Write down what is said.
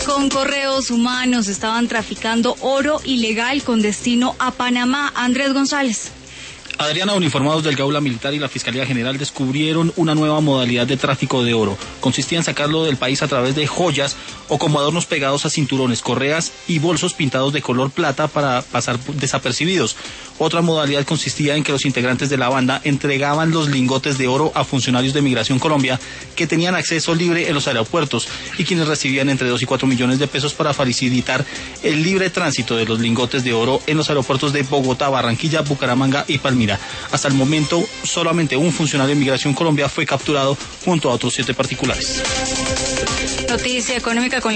Con correos humanos estaban traficando oro ilegal con destino a Panamá. Andrés González. Adriana, uniformados del Gaula Militar y la Fiscalía General descubrieron una nueva modalidad de tráfico de oro. Consistía en sacarlo del país a través de joyas o como adornos pegados a cinturones, correas y bolsos pintados de color plata para pasar desapercibidos. Otra modalidad consistía en que los integrantes de la banda entregaban los lingotes de oro a funcionarios de Migración Colombia que tenían acceso libre en los aeropuertos y quienes recibían entre 2 y 4 millones de pesos para facilitar el libre tránsito de los lingotes de oro en los aeropuertos de Bogotá, Barranquilla, Bucaramanga y Palmira. Hasta el momento, solamente un funcionario de Migración Colombia fue capturado junto a otros 7 particulares. Noticia económica con